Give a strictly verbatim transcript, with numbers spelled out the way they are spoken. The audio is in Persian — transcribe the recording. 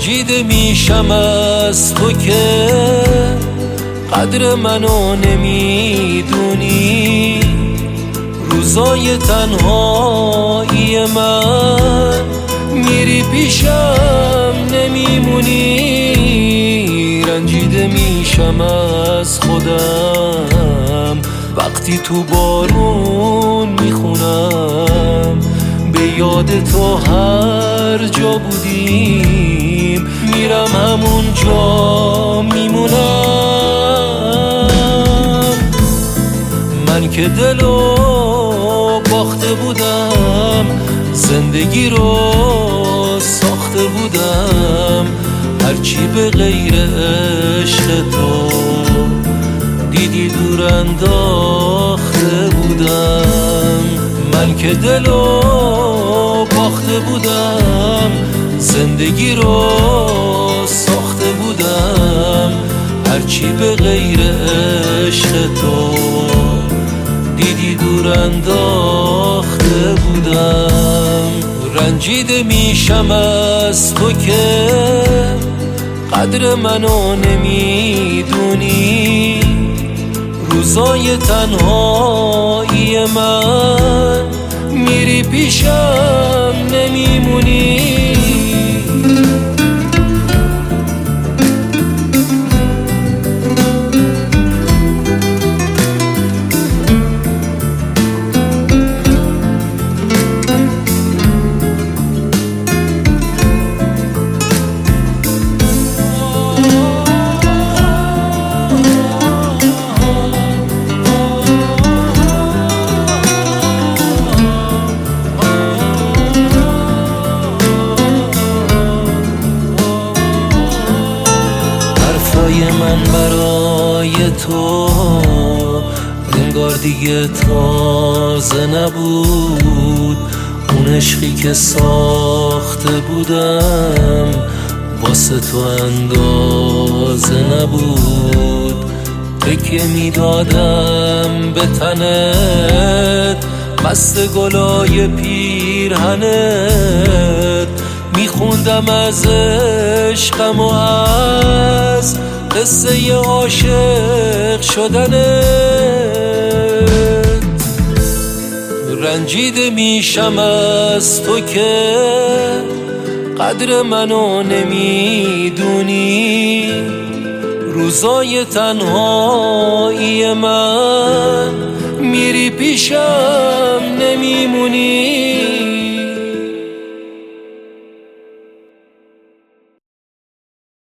رنجیده میشم از تو که قدر منو نمیدونی. روزای تنهایی من میری پیشم نمیمونی. رنجیده میشم از خودم وقتی تو بارون میخونم. به یاد تو هر جا بودیم میرم همون جا میمونم. من که دلو باخته بودم، زندگی رو ساخته بودم. هرچی به غیر عشق تو دیدی دور انداخته بودم. من که دلو باخته بودم، زندگی رو ساخته بودم. هرچی به غیر عشق تو دیدی دور انداخته بودم. رنجیده میشم از تو که قدر منو نمیدونی. روزای تنهایی من میری پیشم نمیمونی. من برای تو انگار دیگه تازه نبود. اون عشقی که ساخته بودم واسه تو اندازه نبود. تکیه میدادم به تنت، مست گلای پیرهنت. میخوندم از عشقم و از قصه عاشق شدنت. رنجیده میشم از تو که قدر منو نمیدونی. روزای تنهایی من میری پیشم نمیمونی.